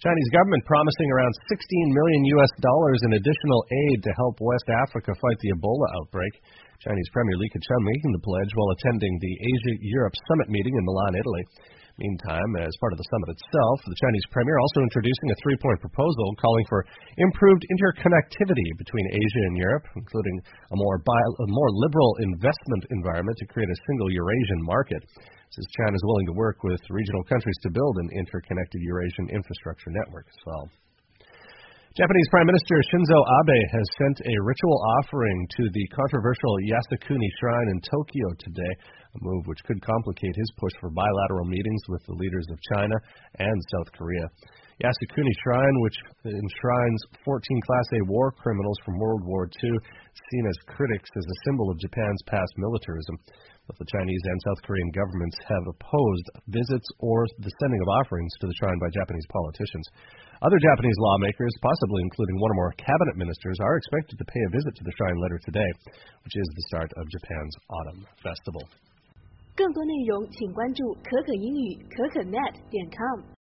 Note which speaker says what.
Speaker 1: Chinese government promising around $16 million in additional aid to help West Africa fight the Ebola outbreak. Chinese Premier Li Keqiang making the pledge while attending the Asia-Europe Summit meeting in Milan, Italy. Meantime, as part of the summit itself, the Chinese Premier also introducing a three-point proposal calling for improved interconnectivity between Asia and Europe, including a more liberal investment environment to create a single Eurasian market. Says China is willing to work with regional countries to build an interconnected Eurasian infrastructure network as well. Japanese Prime Minister Shinzo Abe has sent a ritual offering to the controversial Yasukuni Shrine in Tokyo today, a move which could complicate his push for bilateral meetings with the leaders of China and South Korea. Yasukuni Shrine, which enshrines 14 Class A war criminals from World War II, seen as critics as a symbol of Japan's past militarism. Both the Chinese and South Korean governments have opposed visits or the sending of offerings to the shrine by Japanese politicians. Other Japanese lawmakers, possibly including one or more cabinet ministers, are expected to pay a visit to the shrine later today, which is the start of Japan's Autumn Festival.
Speaker 2: 更多内容请关注可可英语可可net.com。